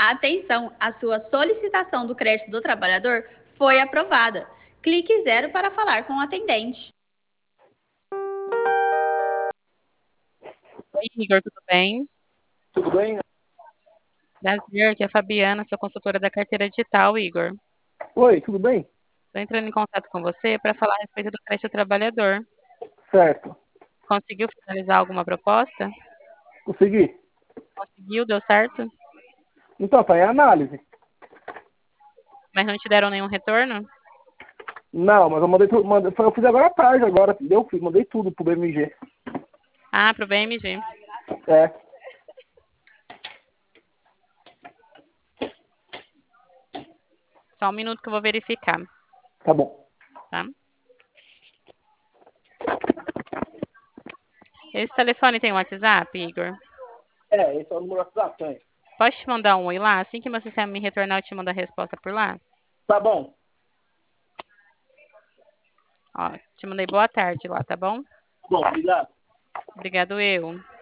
Atenção, a sua solicitação do crédito do trabalhador foi aprovada. Clique 0 para falar com o atendente. Oi, Igor, tudo bem? Tudo bem? Prazer, aqui é a Fabiana, sou consultora da carteira digital, Igor. Oi, tudo bem? Estou entrando em contato com você para falar a respeito do crédito ao trabalhador. Certo. Conseguiu finalizar alguma proposta? Consegui. Conseguiu, deu certo? Então, tá em análise. Mas não te deram nenhum retorno? Não, mas eu mandei tudo. Eu fiz agora à tarde, agora, entendeu? Mandei tudo pro BMG. Ah, para o BMG. É. Só um minuto que eu vou verificar, Tá bom. tá? Esse telefone tem WhatsApp, Igor? Esse é o número da tem. Posso te mandar um oi lá? Assim que meu sistema me retornar, eu te mando a resposta por lá? Tá bom. Ó, te mandei boa tarde lá, tá bom? Bom, obrigado. Obrigado, eu.